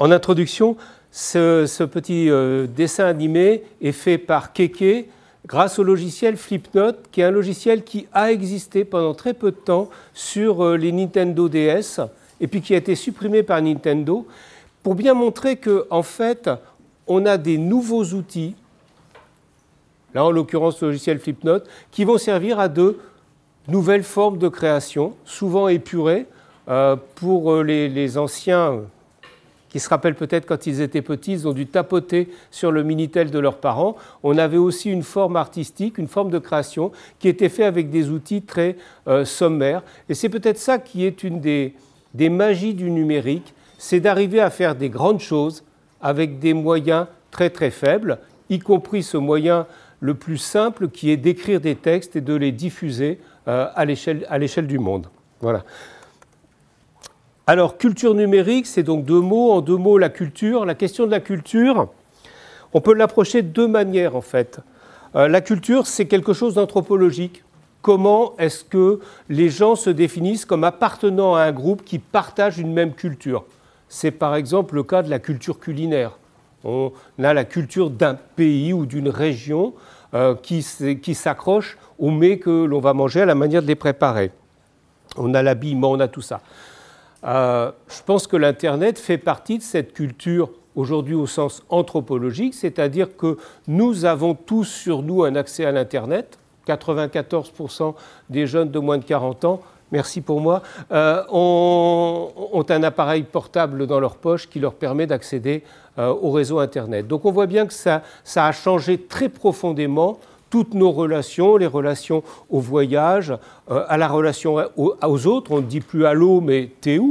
En introduction, ce petit dessin animé est fait par Keke grâce au logiciel Flipnote, qui est un logiciel qui a existé pendant très peu de temps sur les Nintendo DS et puis qui a été supprimé par Nintendo pour bien montrer qu'en fait, on a des nouveaux outils, là en l'occurrence le logiciel Flipnote, qui vont servir à de nouvelles formes de création, souvent épurées. Pour les anciens qui se rappellent peut-être quand ils étaient petits, ils ont dû tapoter sur le Minitel de leurs parents. On avait aussi une forme artistique, une forme de création qui était faite avec des outils très sommaires. Et c'est peut-être ça qui est une des magies du numérique, c'est d'arriver à faire des grandes choses avec des moyens très très faibles, y compris ce moyen le plus simple qui est d'écrire des textes et de les diffuser à l'échelle du monde. Voilà. Alors, culture numérique, c'est donc deux mots. En deux mots, la culture. La question de la culture, on peut l'approcher de deux manières, en fait. La culture, c'est quelque chose d'anthropologique. Comment est-ce que les gens se définissent comme appartenant à un groupe qui partage une même culture? C'est par exemple le cas de la culture culinaire. On a la culture d'un pays ou d'une région qui s'accroche aux mets que l'on va manger, à la manière de les préparer. On a l'habillement, on a tout ça. Je pense que l'Internet fait partie de cette culture aujourd'hui au sens anthropologique, c'est-à-dire que nous avons tous sur nous un accès à l'Internet. 94% des jeunes de moins de 40 ans, merci pour moi, ont un appareil portable dans leur poche qui leur permet d'accéder au réseau Internet. Donc on voit bien que ça a changé très profondément toutes nos relations, les relations au voyage, à la relation aux autres, on ne dit plus allô, mais t'es où ?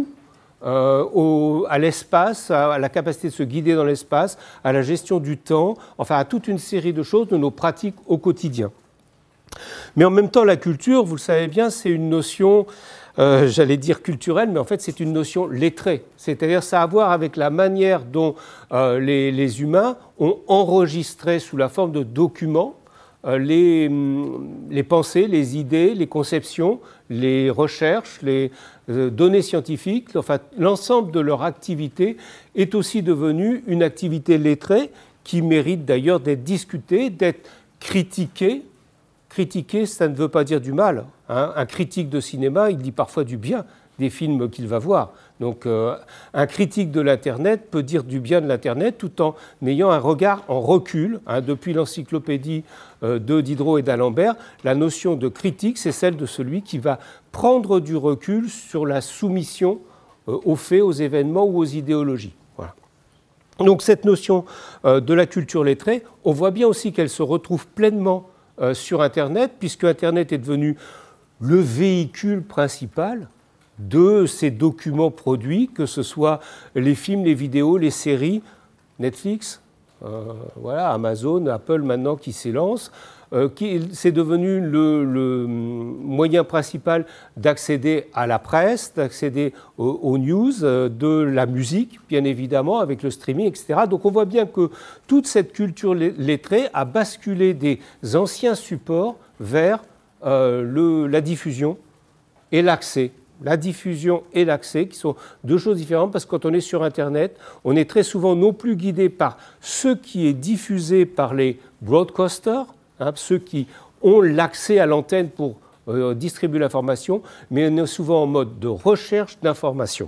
À l'espace, à la capacité de se guider dans l'espace, à la gestion du temps, enfin à toute une série de choses de nos pratiques au quotidien. Mais en même temps, la culture, vous le savez bien, c'est une notion, j'allais dire culturelle, mais en fait c'est une notion lettrée. C'est-à-dire ça a à voir avec la manière dont les humains ont enregistré sous la forme de documents les pensées, les idées, les conceptions, les recherches, les données scientifiques, enfin l'ensemble de leur activité est aussi devenu une activité lettrée qui mérite d'ailleurs d'être discutée, d'être critiquée. Critiquer, ça ne veut pas dire du mal. Hein. Un critique de cinéma, il dit parfois du bien des films qu'il va voir. Donc un critique de l'Internet peut dire du bien de l'Internet tout en ayant un regard en recul. Hein. Depuis l'encyclopédie de Diderot et d'Alembert, la notion de critique, c'est celle de celui qui va prendre du recul sur la soumission aux faits, aux événements ou aux idéologies. Voilà. Donc cette notion de la culture lettrée, on voit bien aussi qu'elle se retrouve pleinement sur Internet, puisque Internet est devenu le véhicule principal de ces documents produits, que ce soit les films, les vidéos, les séries, Netflix, voilà, Amazon, Apple maintenant qui s'élance, c'est devenu le moyen principal d'accéder à la presse, d'accéder aux news, de la musique, bien évidemment, avec le streaming, etc. Donc on voit bien que toute cette culture lettrée a basculé des anciens supports vers la diffusion et l'accès. La diffusion et l'accès, qui sont deux choses différentes, parce que quand on est sur Internet, on est très souvent non plus guidé par ce qui est diffusé par les broadcasters, hein, ceux qui ont l'accès à l'antenne pour distribuer l'information, mais on est souvent en mode de recherche d'information.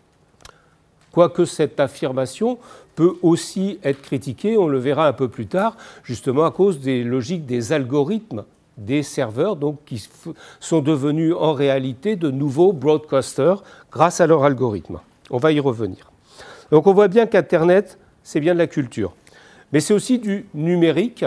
Quoique cette affirmation peut aussi être critiquée, on le verra un peu plus tard, justement à cause des logiques des algorithmes des serveurs donc, qui sont devenus en réalité de nouveaux broadcasters grâce à leur algorithme. On va y revenir. Donc on voit bien qu'Internet, c'est bien de la culture. Mais c'est aussi du numérique.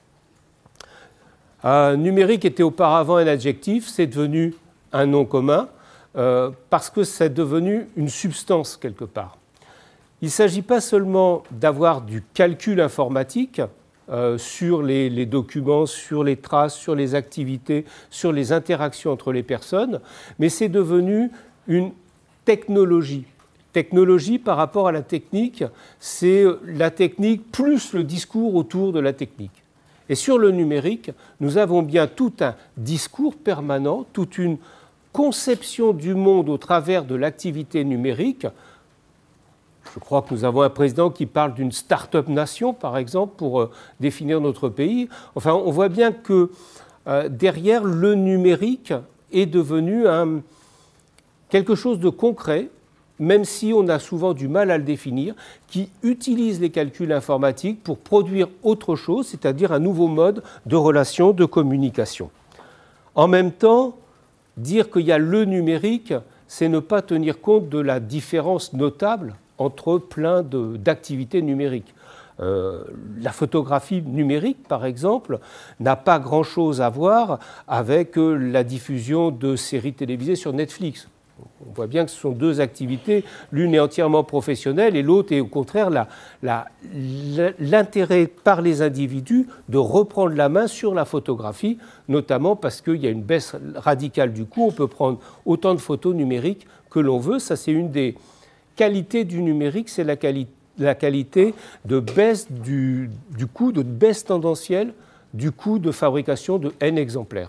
Numérique était auparavant un adjectif, c'est devenu un nom commun parce que c'est devenu une substance quelque part. Il ne s'agit pas seulement d'avoir du calcul informatique, sur les documents, sur les traces, sur les activités, sur les interactions entre les personnes, mais c'est devenu une technologie. Technologie par rapport à la technique, c'est la technique plus le discours autour de la technique. Et sur le numérique, nous avons bien tout un discours permanent, toute une conception du monde au travers de l'activité numérique. Je crois que nous avons un président qui parle d'une start-up nation, par exemple, pour définir notre pays. Enfin, on voit bien que derrière, le numérique est devenu quelque chose de concret, même si on a souvent du mal à le définir, qui utilise les calculs informatiques pour produire autre chose, c'est-à-dire un nouveau mode de relation, de communication. En même temps, dire qu'il y a le numérique, c'est ne pas tenir compte de la différence notable entre plein d'activités numériques. La photographie numérique, par exemple, n'a pas grand-chose à voir avec la diffusion de séries télévisées sur Netflix. On voit bien que ce sont deux activités, l'une est entièrement professionnelle et l'autre est au contraire l'intérêt par les individus de reprendre la main sur la photographie, notamment parce qu'il y a une baisse radicale du coût. On peut prendre autant de photos numériques que l'on veut. Ça, c'est une des qualités du numérique, c'est la qualité de baisse du coût, de baisse tendancielle du coût de fabrication de N exemplaires.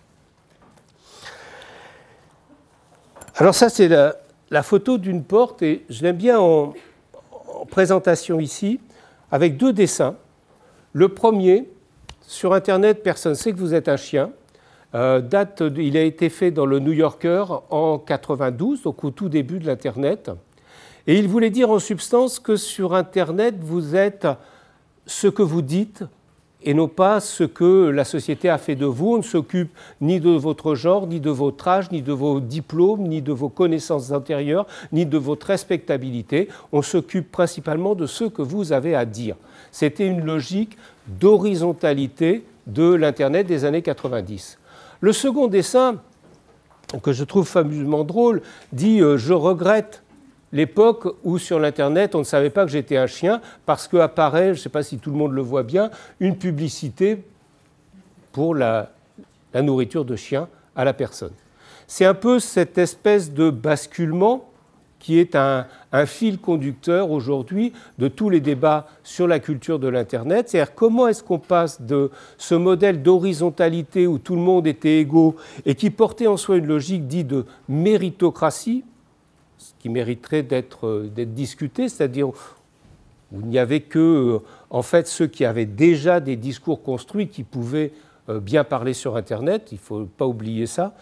Alors ça, c'est la photo d'une porte, et je l'aime bien en présentation ici, avec deux dessins. Le premier, sur Internet, personne ne sait que vous êtes un chien. Il a été fait dans le New Yorker en 92, donc au tout début de l'Internet. Et il voulait dire en substance que sur Internet, vous êtes ce que vous dites et non pas ce que la société a fait de vous. On ne s'occupe ni de votre genre, ni de votre âge, ni de vos diplômes, ni de vos connaissances antérieures, ni de votre respectabilité. On s'occupe principalement de ce que vous avez à dire. C'était une logique d'horizontalité de l'Internet des années 90. Le second dessin, que je trouve fameusement drôle, dit « Je regrette » l'époque où sur l'Internet, on ne savait pas que j'étais un chien parce qu'apparaît, je ne sais pas si tout le monde le voit bien, une publicité pour la nourriture de chien à la personne. C'est un peu cette espèce de basculement qui est un fil conducteur aujourd'hui de tous les débats sur la culture de l'Internet. C'est-à-dire comment est-ce qu'on passe de ce modèle d'horizontalité où tout le monde était égaux et qui portait en soi une logique dite de méritocratie, qui mériterait d'être discuté, c'est-à-dire où il n'y avait que en fait, ceux qui avaient déjà des discours construits qui pouvaient bien parler sur Internet, il ne faut pas oublier ça,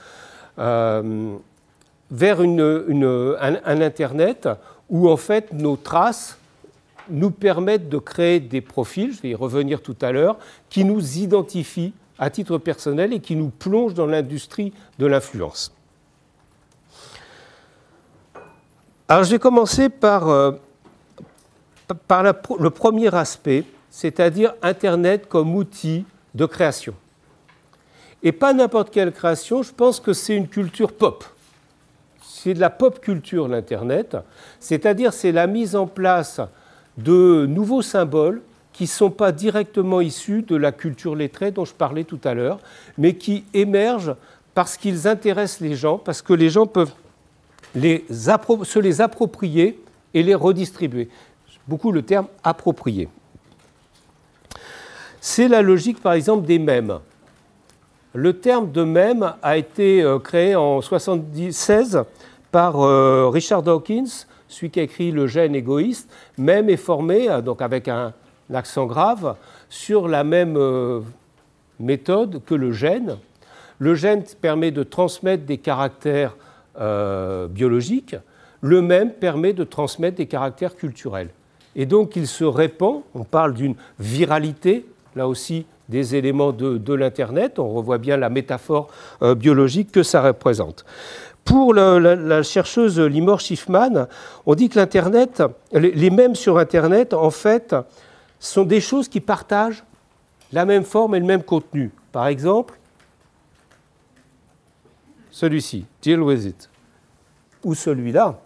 vers un Internet où en fait nos traces nous permettent de créer des profils, je vais y revenir tout à l'heure, qui nous identifient à titre personnel et qui nous plongent dans l'industrie de l'influence. Alors, je vais commencer par le premier aspect, c'est-à-dire Internet comme outil de création. Et pas n'importe quelle création, je pense que c'est une culture pop. C'est de la pop culture, l'Internet, c'est-à-dire c'est la mise en place de nouveaux symboles qui ne sont pas directement issus de la culture lettrée dont je parlais tout à l'heure, mais qui émergent parce qu'ils intéressent les gens, parce que les gens peuvent se les approprier et les redistribuer. Beaucoup le terme « approprier ». C'est la logique, par exemple, des mèmes. Le terme de mème a été créé en 1976 par Richard Dawkins, celui qui a écrit Le gène égoïste. Mème est formé, donc avec un accent grave, sur la même méthode que le gène. Le gène permet de transmettre des caractères biologiques, le même permet de transmettre des caractères culturels. Et donc il se répand, on parle d'une viralité, là aussi des éléments de l'Internet, on revoit bien la métaphore biologique que ça représente. Pour la chercheuse Limor Schiffman, on dit que l'Internet, les mèmes sur Internet, en fait, sont des choses qui partagent la même forme et le même contenu. Par exemple, celui-ci, Deal with it. Ou celui-là.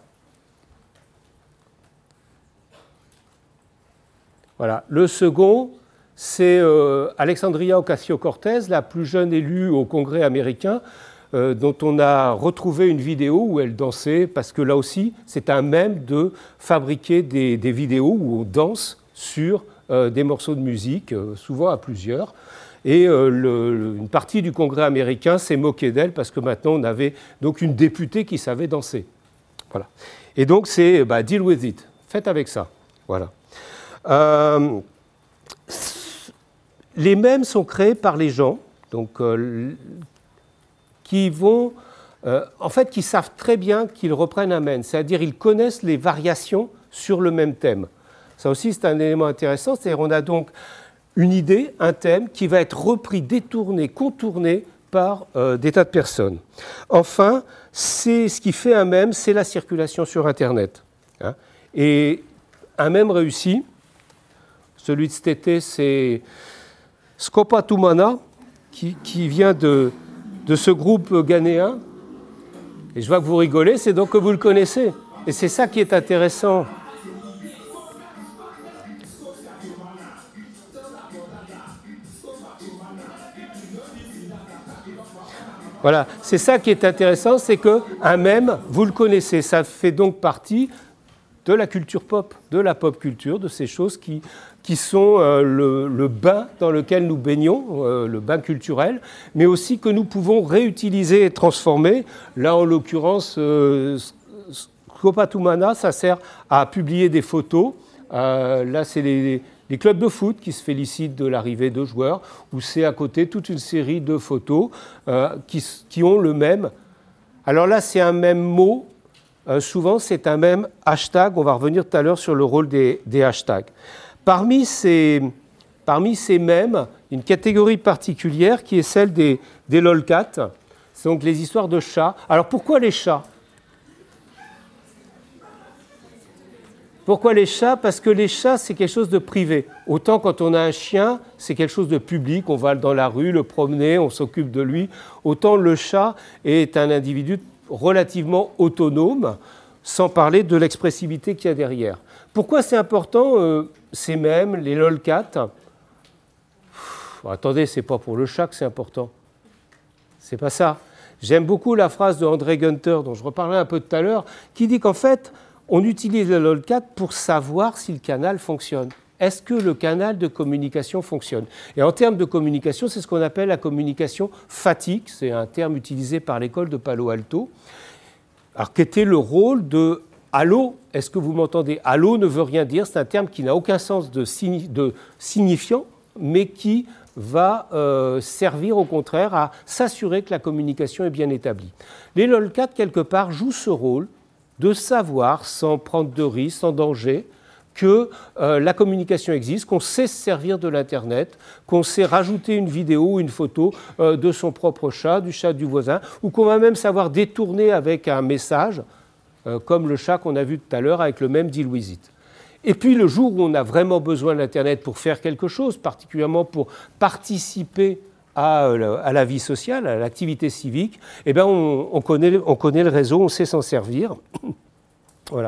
Voilà. Le second, c'est Alexandria Ocasio-Cortez, la plus jeune élue au Congrès américain, dont on a retrouvé une vidéo où elle dansait, parce que là aussi, c'est un mème de fabriquer des vidéos où on danse sur des morceaux de musique, souvent à plusieurs. Et une partie du Congrès américain s'est moquée d'elle parce que maintenant on avait donc une députée qui savait danser. Voilà. Et donc c'est deal with it. Faites avec ça. Voilà. Les mèmes sont créés par les gens, donc, qui vont, en fait, qui savent très bien qu'ils reprennent un mème, c'est-à-dire ils connaissent les variations sur le même thème. Ça aussi, c'est un élément intéressant, c'est-à-dire on a donc une idée, un thème qui va être repris, détourné, contourné par des tas de personnes. Enfin, c'est ce qui fait un mème, c'est la circulation sur Internet. Hein. Et un mème réussi, celui de cet été, c'est Scopa Tumana, qui vient de ce groupe ghanéen. Et je vois que vous rigolez, c'est donc que vous le connaissez. Et c'est ça qui est intéressant. Voilà, c'est ça qui est intéressant, c'est qu'un mème, vous le connaissez, ça fait donc partie de la culture pop, de la pop culture, de ces choses qui sont le bain dans lequel nous baignons, le bain culturel, mais aussi que nous pouvons réutiliser et transformer. Là, en l'occurrence, Scopa Tumana, ça sert à publier des photos. Là, c'est les clubs de foot qui se félicitent de l'arrivée de joueurs, où c'est à côté toute une série de photos qui ont le même. Alors là, c'est un même mot. Souvent, c'est un même hashtag. On va revenir tout à l'heure sur le rôle des hashtags. Parmi ces mèmes, une catégorie particulière qui est celle des lolcats. C'est donc les histoires de chats. Alors pourquoi les chats ? Pourquoi les chats ? Parce que les chats, c'est quelque chose de privé. Autant quand on a un chien, c'est quelque chose de public. On va dans la rue le promener, on s'occupe de lui. Autant le chat est un individu relativement autonome, sans parler de l'expressivité qu'il y a derrière. Pourquoi c'est important, ces mèmes, les lolcats ? Attendez, c'est pas pour le chat que c'est important. C'est pas ça. J'aime beaucoup la phrase de André Gunter, dont je reparlerai un peu tout à l'heure, qui dit qu'en fait, on utilise le lolcat pour savoir si le canal fonctionne. Est-ce que le canal de communication fonctionne ? Et en termes de communication, c'est ce qu'on appelle la communication phatique. C'est un terme utilisé par l'école de Palo Alto. Alors, qu'était le rôle de « allô » ? Est-ce que vous m'entendez ? « Allô » ne veut rien dire. C'est un terme qui n'a aucun sens de signifiant, mais qui va servir au contraire à s'assurer que la communication est bien établie. Les lolcats, quelque part, jouent ce rôle de savoir, sans prendre de risques, sans danger, que la communication existe, qu'on sait se servir de l'Internet, qu'on sait rajouter une vidéo ou une photo de son propre chat, du chat du voisin, ou qu'on va même savoir détourner avec un message, comme le chat qu'on a vu tout à l'heure avec le même Deal With It. Et puis le jour où on a vraiment besoin de l'Internet pour faire quelque chose, particulièrement pour participer à la vie sociale, à l'activité civique, eh bien on connaît le réseau, on sait s'en servir. Voilà.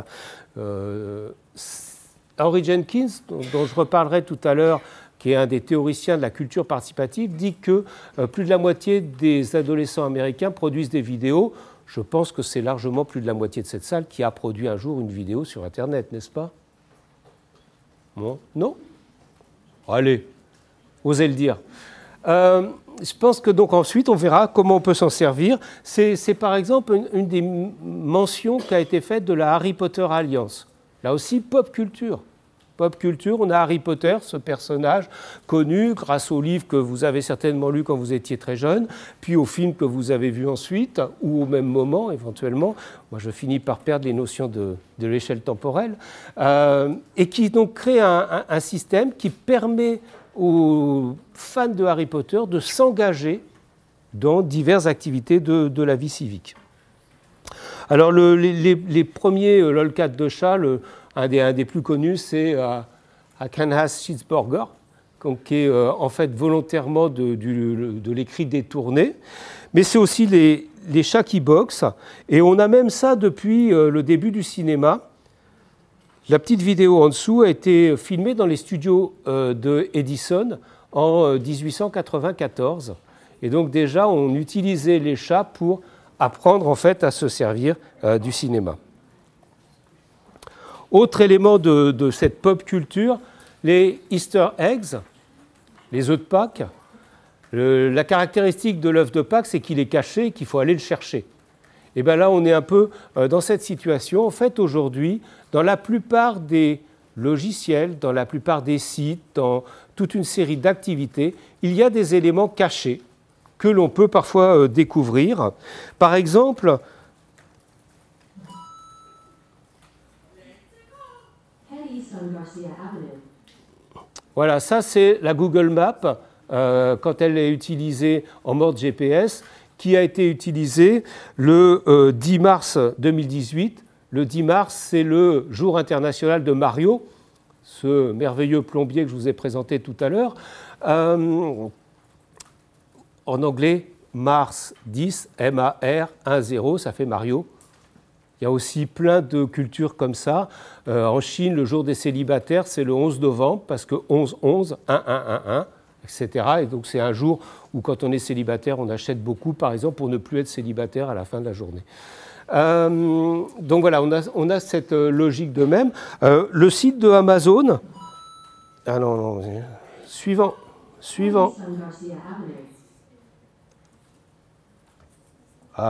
Henry Jenkins, dont je reparlerai tout à l'heure, qui est un des théoriciens de la culture participative, dit que plus de la moitié des adolescents américains produisent des vidéos. Je pense que c'est largement plus de la moitié de cette salle qui a produit un jour une vidéo sur Internet, n'est-ce pas ? Bon, non ? Allez, osez le dire. Je pense que donc ensuite on verra comment on peut s'en servir. C'est par exemple une des mentions qui a été faite de la Harry Potter Alliance. Là aussi, pop culture. Pop culture, on a Harry Potter, ce personnage connu grâce au livre que vous avez certainement lu quand vous étiez très jeune, puis au film que vous avez vu ensuite, ou au même moment éventuellement. Moi, je finis par perdre les notions de l'échelle temporelle. Et qui donc crée un système qui permet aux fans de Harry Potter de s'engager dans diverses activités de la vie civique. Alors les premiers lolcats de chat, un des plus connus, c'est Kansas Cheeseburger, qui est en fait volontairement de l'écrit détourné, mais c'est aussi les chats qui boxent, et on a même ça depuis le début du cinéma. La petite vidéo en dessous a été filmée dans les studios de Edison en 1894. Et donc déjà, on utilisait les chats pour apprendre en fait à se servir du cinéma. Autre élément de cette pop culture, les Easter eggs, les œufs de Pâques. La caractéristique de l'œuf de Pâques, c'est qu'il est caché et qu'il faut aller le chercher. Et bien là, on est un peu dans cette situation. En fait, aujourd'hui, dans la plupart des logiciels, dans la plupart des sites, dans toute une série d'activités, il y a des éléments cachés que l'on peut parfois découvrir. Par exemple, voilà, ça c'est la Google Maps quand elle est utilisée en mode GPS, qui a été utilisée le 10 mars 2018. Le 10 mars, c'est le jour international de Mario, ce merveilleux plombier que je vous ai présenté tout à l'heure. En anglais, Mars 10, M-A-R 1-0, ça fait Mario. Il y a aussi plein de cultures comme ça. En Chine, le jour des célibataires, c'est le 11 novembre, parce que 11-11, 1-1-1-1, etc. Et donc c'est un jour où, quand on est célibataire, on achète beaucoup, par exemple, pour ne plus être célibataire à la fin de la journée. Donc voilà, on a cette logique de même. Le site de Amazon... Ah non, suivant. Ah,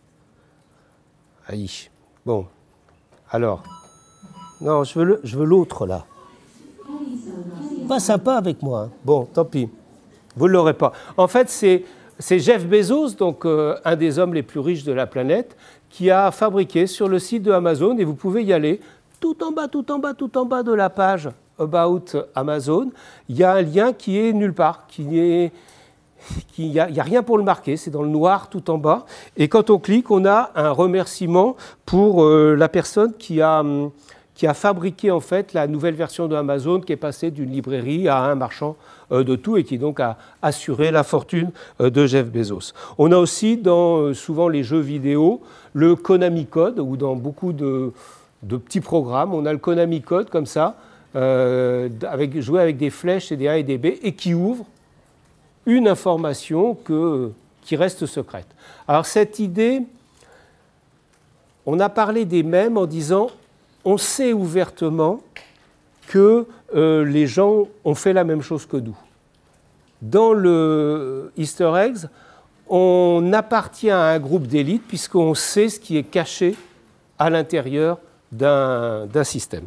aïe. Bon, alors... Non, je veux l'autre, là. Pas sympa avec moi. Hein. Bon, tant pis. Vous ne l'aurez pas. En fait, c'est Jeff Bezos, donc un des hommes les plus riches de la planète, qui a fabriqué sur le site de Amazon, et vous pouvez y aller, tout en bas de la page About Amazon, il y a un lien qui est nulle part, il n'y a rien pour le marquer, c'est dans le noir tout en bas. Et quand on clique, on a un remerciement pour la personne qui a fabriqué en fait la nouvelle version de Amazon, qui est passée d'une librairie à un marchand de tout, et qui donc a assuré la fortune de Jeff Bezos. On a aussi dans souvent les jeux vidéo le Konami Code, ou dans beaucoup de petits programmes, on a le Konami Code comme ça, joué avec des flèches et des A et des B, et qui ouvre une information qui reste secrète. Alors cette idée, on a parlé des mèmes en disant on sait ouvertement que les gens ont fait la même chose que nous. Dans le Easter eggs, on appartient à un groupe d'élite puisqu'on sait ce qui est caché à l'intérieur d'un système.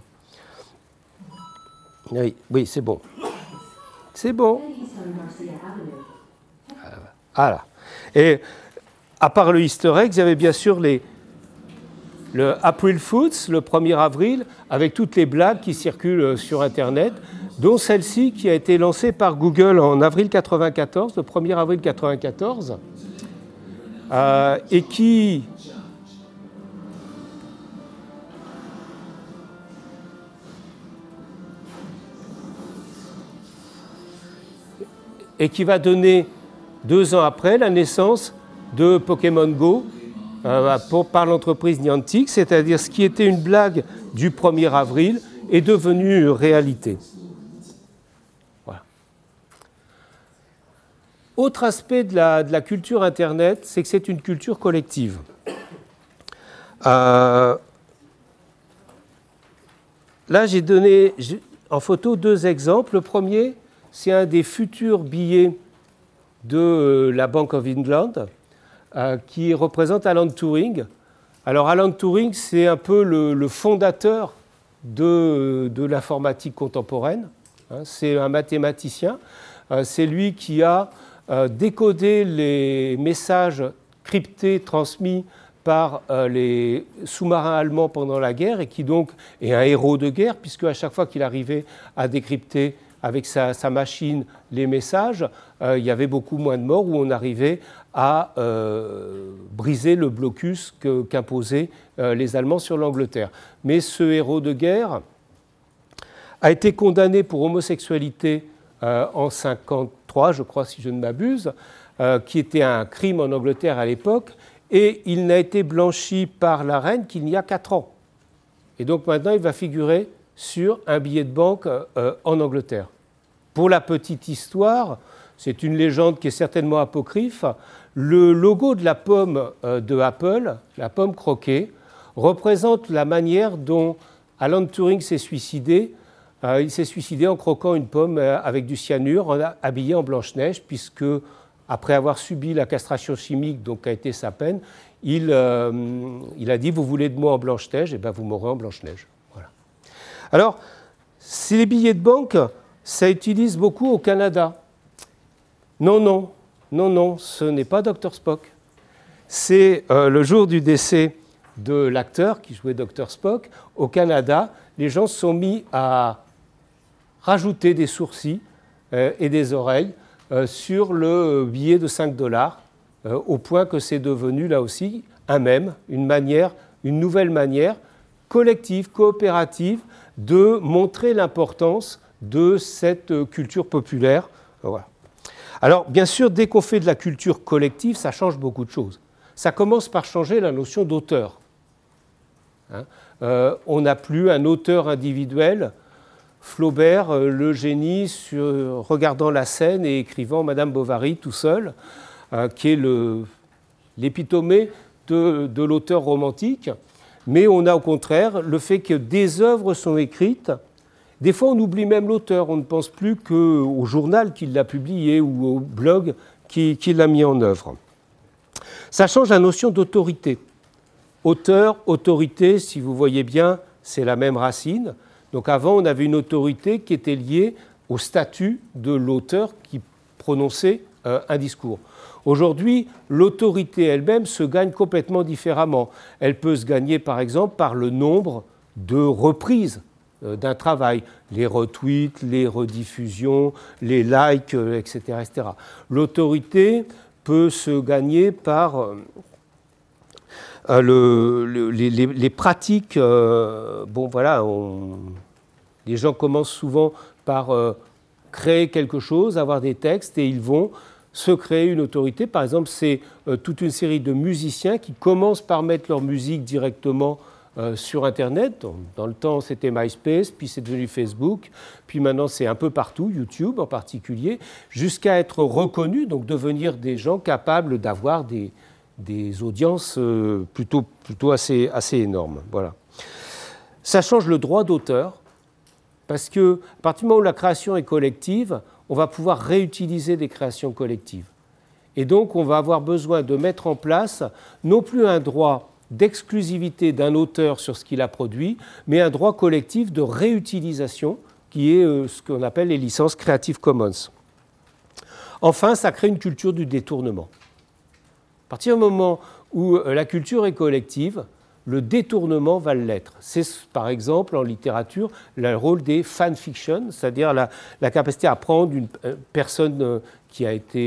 Oui, c'est bon. C'est bon. Voilà. Et à part le Easter egg, il y avait bien sûr le April Fools, le 1er avril, avec toutes les blagues qui circulent sur Internet, dont celle-ci qui a été lancée par Google en avril 1994, le 1er avril 1994, et qui... et qui va donner 2 ans après la naissance de Pokémon Go par l'entreprise Niantic, c'est-à-dire ce qui était une blague du 1er avril est devenu réalité. Voilà. Autre aspect de la culture Internet, c'est que c'est une culture collective. Là, j'ai donné en photo 2 exemples. Le premier, c'est un des futurs billets de la Bank of England qui représente Alan Turing. Alors Alan Turing, c'est un peu le fondateur de l'informatique contemporaine. C'est un mathématicien. C'est lui qui a décodé les messages cryptés transmis par les sous-marins allemands pendant la guerre, et qui donc est un héros de guerre, puisque à chaque fois qu'il arrivait à décrypter avec sa machine les messages, il y avait beaucoup moins de morts, où on arrivait à briser le blocus qu'imposaient les Allemands sur l'Angleterre. Mais ce héros de guerre a été condamné pour homosexualité en 1953, je crois, si je ne m'abuse, qui était un crime en Angleterre à l'époque, et il n'a été blanchi par la reine qu'il y a 4 ans. Et donc maintenant, il va figurer sur un billet de banque en Angleterre. Pour la petite histoire, c'est une légende qui est certainement apocryphe, le logo de la pomme de Apple, la pomme croquée, représente la manière dont Alan Turing s'est suicidé. Il s'est suicidé en croquant une pomme avec du cyanure, habillé en Blanche-Neige, puisque, après avoir subi la castration chimique, donc a été sa peine, il a dit « Vous voulez de moi en Blanche-Neige, et bien vous m'aurez en Blanche-Neige. » Voilà. Alors, les billets de banque, ça utilise beaucoup au Canada. Non, ce n'est pas Dr Spock. C'est le jour du décès de l'acteur qui jouait Dr Spock. Au Canada, les gens se sont mis à rajouter des sourcils et des oreilles sur le billet de 5 $, au point que c'est devenu là aussi un mème, une nouvelle manière collective, coopérative, de montrer l'importance de cette culture populaire. Voilà. Alors, bien sûr, dès qu'on fait de la culture collective, ça change beaucoup de choses. Ça commence par changer la notion d'auteur. On n'a plus un auteur individuel, Flaubert, le génie, regardant la scène et écrivant Madame Bovary tout seul, qui est l'épitomée de l'auteur romantique. Mais on a au contraire le fait que des œuvres sont écrites. Des fois, on oublie même l'auteur. On ne pense plus qu'au journal qui l'a publié ou au blog qui l'a mis en œuvre. Ça change la notion d'autorité. Auteur, autorité, si vous voyez bien, c'est la même racine. Donc avant, on avait une autorité qui était liée au statut de l'auteur qui prononçait un discours. Aujourd'hui, l'autorité elle-même se gagne complètement différemment. Elle peut se gagner, par exemple, par le nombre de reprises d'un travail, les retweets, les rediffusions, les likes, etc., etc. L'autorité peut se gagner par les pratiques. Bon, voilà, les gens commencent souvent par créer quelque chose, avoir des textes, et ils vont se créer une autorité. Par exemple, c'est toute une série de musiciens qui commencent par mettre leur musique directement sur Internet. Dans le temps, c'était MySpace, puis c'est devenu Facebook, puis maintenant c'est un peu partout, YouTube en particulier, jusqu'à être reconnus, donc devenir des gens capables d'avoir des audiences plutôt assez énormes. Voilà. Ça change le droit d'auteur, parce qu'à partir du moment où la création est collective, on va pouvoir réutiliser des créations collectives. Et donc, on va avoir besoin de mettre en place non plus un droit d'exclusivité d'un auteur sur ce qu'il a produit, mais un droit collectif de réutilisation, qui est ce qu'on appelle les licences Creative Commons. Enfin, ça crée une culture du détournement. À partir du moment où la culture est collective, le détournement va l'être. C'est par exemple en littérature le rôle des fanfictions, c'est-à-dire la capacité à prendre une personne qui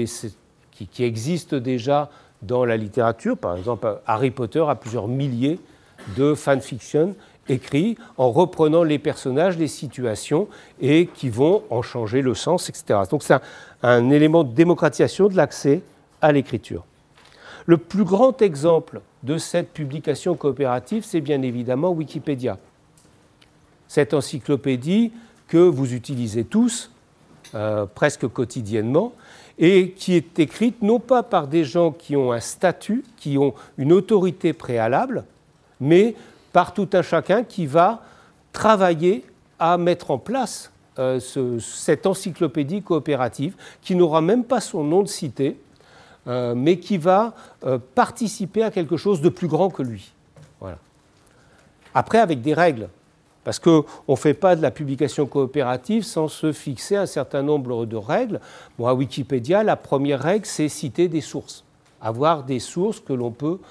existe déjà dans la littérature. Par exemple, Harry Potter a plusieurs milliers de fanfictions écrits en reprenant les personnages, les situations, et qui vont en changer le sens, etc. Donc c'est un élément de démocratisation de l'accès à l'écriture. Le plus grand exemple de cette publication coopérative, c'est bien évidemment Wikipédia. Cette encyclopédie que vous utilisez tous, presque quotidiennement, et qui est écrite non pas par des gens qui ont un statut, qui ont une autorité préalable, mais par tout un chacun qui va travailler à mettre en place cette encyclopédie coopérative, qui n'aura même pas son nom de cité, mais qui va participer à quelque chose de plus grand que lui. Voilà. Après, avec des règles, parce qu'on ne fait pas de la publication coopérative sans se fixer un certain nombre de règles. Bon, à Wikipédia, la première règle, c'est citer des sources. Avoir des sources que l'on peut,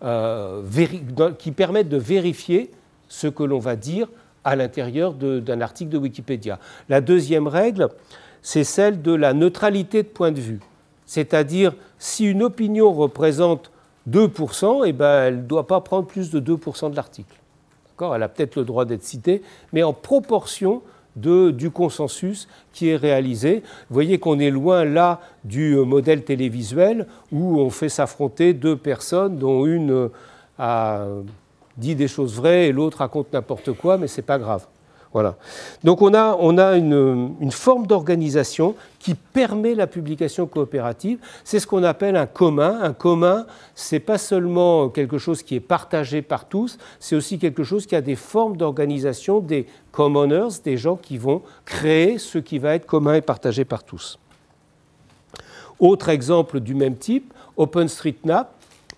qui permettent de vérifier ce que l'on va dire à l'intérieur d'un article de Wikipédia. La deuxième règle, c'est celle de la neutralité de point de vue. C'est-à-dire, si une opinion représente 2%, eh ben, elle ne doit pas prendre plus de 2% de l'article. Elle a peut-être le droit d'être citée, mais en proportion du consensus qui est réalisé. Vous voyez qu'on est loin là du modèle télévisuel où on fait s'affronter deux personnes dont une a dit des choses vraies et l'autre raconte n'importe quoi, mais ce n'est pas grave. Voilà. Donc on a une forme d'organisation qui permet la publication coopérative. C'est ce qu'on appelle un commun. Un commun, ce n'est pas seulement quelque chose qui est partagé par tous, c'est aussi quelque chose qui a des formes d'organisation, des commoners, des gens qui vont créer ce qui va être commun et partagé par tous. Autre exemple du même type, OpenStreetMap.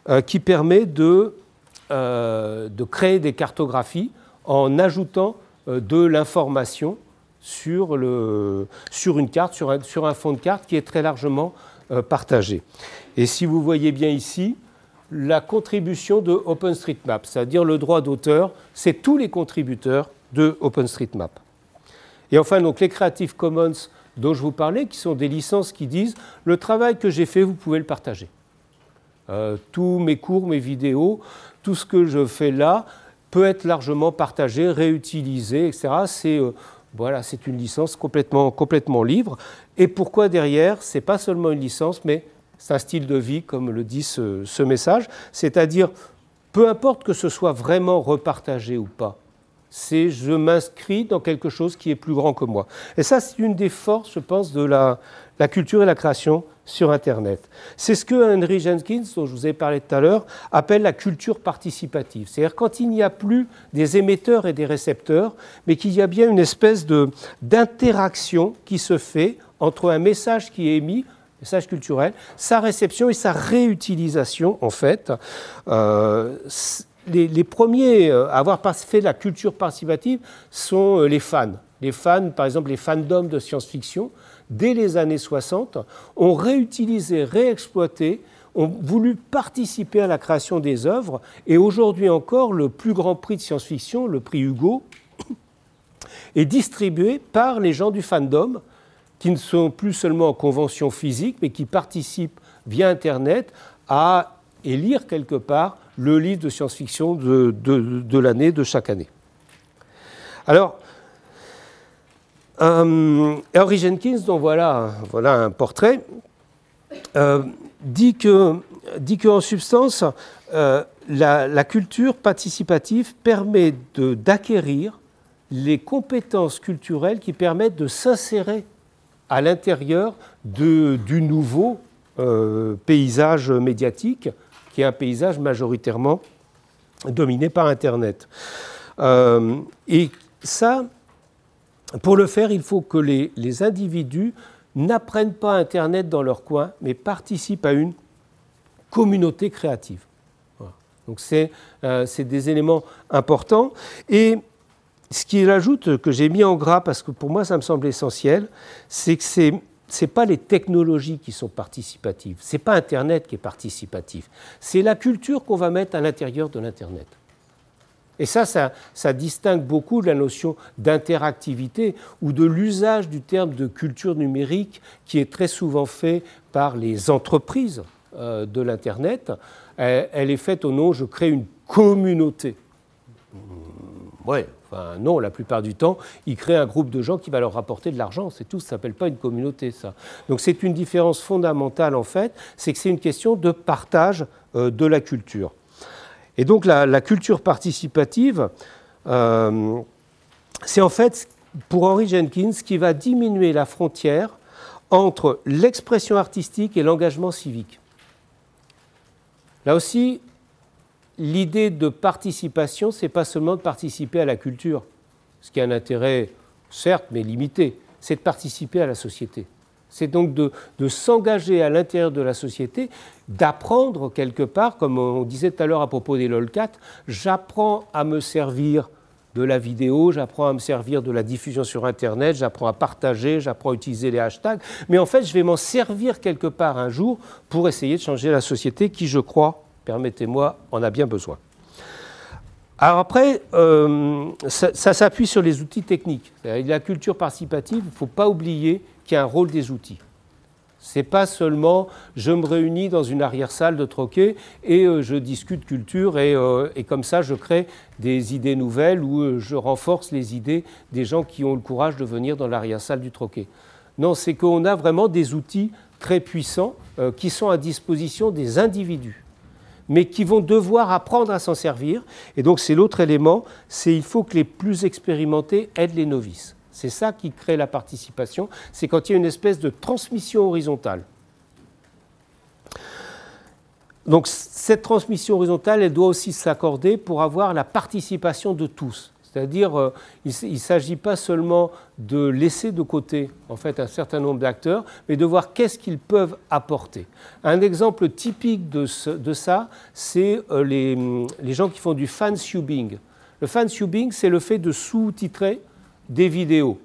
qui permet de créer des cartographies en ajoutant de l'information sur une carte, sur un fond de carte qui est très largement partagé. Et si vous voyez bien ici, la contribution de OpenStreetMap, c'est-à-dire le droit d'auteur, c'est tous les contributeurs de OpenStreetMap. Et enfin, donc, les Creative Commons dont je vous parlais, qui sont des licences qui disent « le travail que j'ai fait, vous pouvez le partager ». Tous mes cours, mes vidéos, tout ce que je fais là peut être largement partagé, réutilisé, etc. C'est une licence complètement libre. Et pourquoi derrière, ce n'est pas seulement une licence, mais c'est un style de vie, comme le dit ce message. C'est-à-dire, peu importe que ce soit vraiment repartagé ou pas, c'est je m'inscris dans quelque chose qui est plus grand que moi. Et ça, c'est une des forces, je pense, de la culture et la création sur Internet. C'est ce que Henry Jenkins, dont je vous ai parlé tout à l'heure, appelle la culture participative. C'est-à-dire quand il n'y a plus des émetteurs et des récepteurs, mais qu'il y a bien une espèce d'interaction qui se fait entre un message qui est émis, message culturel, sa réception et sa réutilisation, en fait. Les premiers à avoir fait la culture participative sont les fans. Les fans, par exemple les fandoms de science-fiction, dès les années 60, ont réutilisé, réexploité, ont voulu participer à la création des œuvres. Et aujourd'hui encore, le plus grand prix de science-fiction, le prix Hugo, est distribué par les gens du fandom, qui ne sont plus seulement en convention physique, mais qui participent via Internet à élire quelque part le livre de science-fiction de l'année, de chaque année. Alors, Henry Jenkins, dont voilà un portrait, dit qu'en substance, la culture participative permet d'acquérir les compétences culturelles qui permettent de s'insérer à l'intérieur du nouveau paysage médiatique, qui est un paysage majoritairement dominé par Internet. Et ça, pour le faire, il faut que les individus n'apprennent pas Internet dans leur coin, mais participent à une communauté créative. Voilà. Donc c'est des éléments importants. Et ce qu'il ajoute, que j'ai mis en gras, parce que pour moi ça me semble essentiel, c'est que ce n'est pas les technologies qui sont participatives, ce n'est pas Internet qui est participatif, c'est la culture qu'on va mettre à l'intérieur de l'Internet. Et ça distingue beaucoup de la notion d'interactivité ou de l'usage du terme de culture numérique qui est très souvent fait par les entreprises de l'Internet. Elle est faite au nom « je crée une communauté ». Ouais. Enfin, non, la plupart du temps, ils créent un groupe de gens qui va leur rapporter de l'argent, c'est tout, ça ne s'appelle pas une communauté, ça. Donc c'est une différence fondamentale, en fait, c'est que c'est une question de partage de la culture. Et donc la culture participative, c'est en fait, pour Henry Jenkins, ce qui va diminuer la frontière entre l'expression artistique et l'engagement civique. Là aussi, l'idée de participation, ce n'est pas seulement de participer à la culture, ce qui a un intérêt, certes, mais limité, c'est de participer à la société. C'est donc de s'engager à l'intérieur de la société, d'apprendre quelque part, comme on disait tout à l'heure à propos des LOLCAT, j'apprends à me servir de la vidéo, j'apprends à me servir de la diffusion sur Internet, j'apprends à partager, j'apprends à utiliser les hashtags, mais en fait, je vais m'en servir quelque part un jour pour essayer de changer la société qui, je crois, permettez-moi, en a bien besoin. Alors après, ça s'appuie sur les outils techniques. La culture participative, il ne faut pas oublier qu'il y a un rôle des outils. Ce n'est pas seulement je me réunis dans une arrière-salle de Troquet et je discute culture et comme ça je crée des idées nouvelles ou je renforce les idées des gens qui ont le courage de venir dans l'arrière-salle du Troquet. Non, c'est qu'on a vraiment des outils très puissants qui sont à disposition des individus, mais qui vont devoir apprendre à s'en servir. Et donc c'est l'autre élément, c'est il faut que les plus expérimentés aident les novices. C'est ça qui crée la participation, c'est quand il y a une espèce de transmission horizontale. Donc cette transmission horizontale, elle doit aussi s'accorder pour avoir la participation de tous. C'est-à-dire, il ne s'agit pas seulement de laisser de côté en fait, un certain nombre d'acteurs, mais de voir qu'est-ce qu'ils peuvent apporter. Un exemple typique de ça, c'est les gens qui font du fan-subbing. Le fan-subbing, c'est le fait de sous-titrer des vidéos.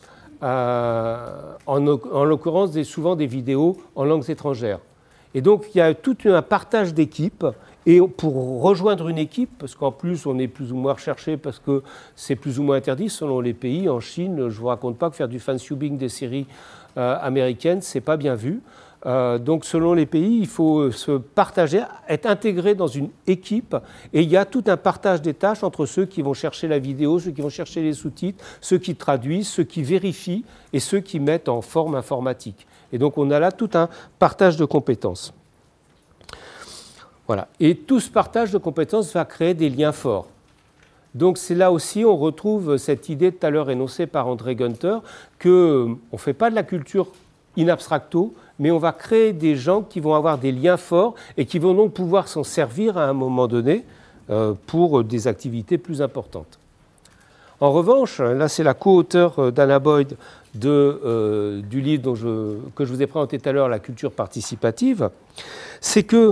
En l'occurrence, souvent des vidéos en langues étrangères. Et donc, il y a tout un partage d'équipes. Et pour rejoindre une équipe, parce qu'en plus, on est plus ou moins recherché parce que c'est plus ou moins interdit selon les pays. En Chine, je ne vous raconte pas que faire du fan-subbing des séries américaines, ce n'est pas bien vu. Donc, selon les pays, il faut se partager, être intégré dans une équipe. Et il y a tout un partage des tâches entre ceux qui vont chercher la vidéo, ceux qui vont chercher les sous-titres, ceux qui traduisent, ceux qui vérifient et ceux qui mettent en forme informatique. Et donc, on a là tout un partage de compétences. Voilà. Et tout ce partage de compétences va créer des liens forts. Donc c'est là aussi, on retrouve cette idée tout à l'heure énoncée par André Günther, qu'on ne fait pas de la culture in abstracto, mais on va créer des gens qui vont avoir des liens forts et qui vont donc pouvoir s'en servir à un moment donné pour des activités plus importantes. En revanche, là c'est la co-auteure d'Anna Boyd du livre que je vous ai présenté tout à l'heure, La culture participative, c'est que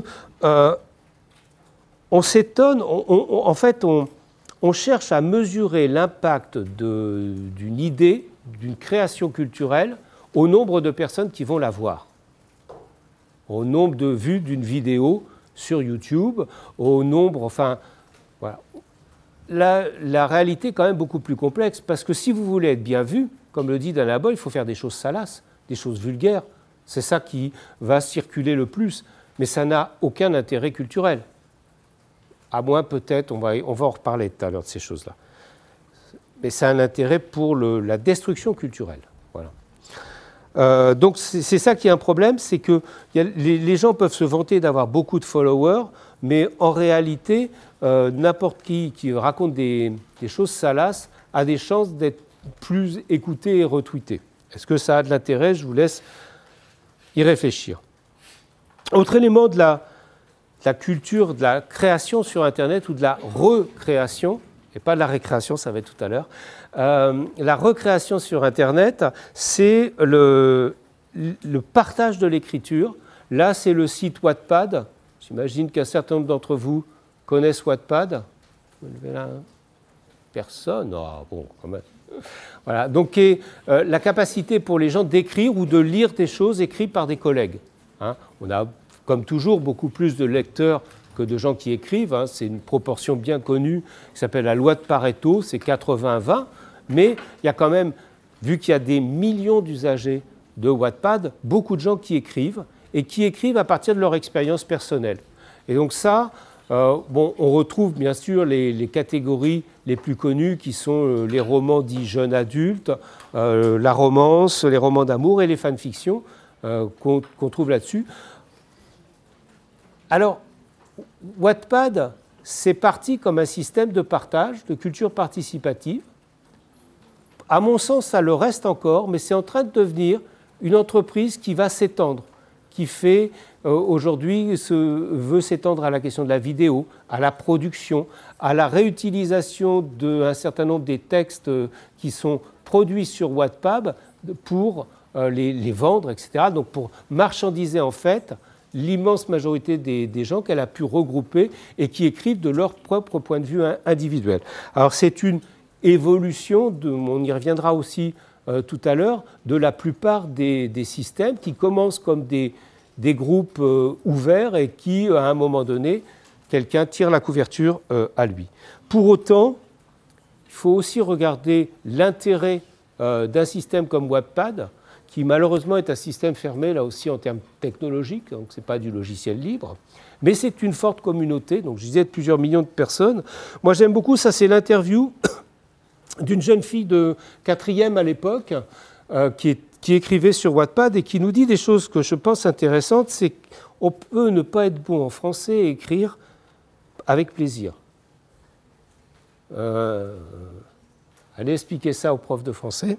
on s'étonne, en fait, on cherche à mesurer l'impact d'une idée, d'une création culturelle, au nombre de personnes qui vont la voir, au nombre de vues d'une vidéo sur YouTube, au nombre, enfin, voilà. La réalité est quand même beaucoup plus complexe, parce que si vous voulez être bien vu, comme le dit Danah Boyd, il faut faire des choses salaces, des choses vulgaires. C'est ça qui va circuler le plus. Mais ça n'a aucun intérêt culturel. À moins peut-être, on va en reparler tout à l'heure de ces choses-là. Mais ça a un intérêt pour la destruction culturelle. Voilà. Donc c'est ça qui est un problème, c'est que les gens peuvent se vanter d'avoir beaucoup de followers, mais en réalité, n'importe qui raconte des choses salaces a des chances d'être plus écouté et retweeté. Est-ce que ça a de l'intérêt? Je vous laisse y réfléchir. Autre élément de la culture, de la création sur Internet ou de la recréation, et pas de la récréation, ça va être tout à l'heure, la recréation sur Internet, c'est le partage de l'écriture. Là, c'est le site Wattpad. J'imagine qu'un certain nombre d'entre vous connaissent Wattpad. Personne? Ah, bon, quand même. Voilà. Donc, la capacité pour les gens d'écrire ou de lire des choses écrites par des collègues. Hein, on a, comme toujours, beaucoup plus de lecteurs que de gens qui écrivent. Hein, c'est une proportion bien connue qui s'appelle la loi de Pareto, c'est 80-20. Mais il y a quand même, vu qu'il y a des millions d'usagers de Wattpad, beaucoup de gens qui écrivent et qui écrivent à partir de leur expérience personnelle. Et donc ça, on retrouve bien sûr les catégories les plus connues qui sont les romans dits jeunes adultes, la romance, les romans d'amour et les fanfictions. Qu'on trouve là-dessus. Alors, Wattpad, c'est parti comme un système de partage, de culture participative. À mon sens, ça le reste encore, mais c'est en train de devenir une entreprise qui va s'étendre, qui fait aujourd'hui veut s'étendre à la question de la vidéo, à la production, à la réutilisation d'un certain nombre des textes qui sont produits sur Wattpad pour les vendre, etc. Donc pour marchandiser en fait l'immense majorité des gens qu'elle a pu regrouper et qui écrivent de leur propre point de vue individuel. Alors c'est une évolution, on y reviendra aussi tout à l'heure, de la plupart des systèmes qui commencent comme des groupes ouverts et qui, à un moment donné, quelqu'un tire la couverture à lui. Pour autant, il faut aussi regarder l'intérêt d'un système comme Wattpad, qui malheureusement est un système fermé, là aussi en termes technologiques, donc ce n'est pas du logiciel libre, mais c'est une forte communauté, donc je disais de plusieurs millions de personnes. Moi j'aime beaucoup, ça c'est l'interview d'une jeune fille de 4e à l'époque, qui écrivait sur Wattpad et qui nous dit des choses que je pense intéressantes, c'est qu'on peut ne pas être bon en français et écrire avec plaisir. Allez expliquer ça aux profs de français.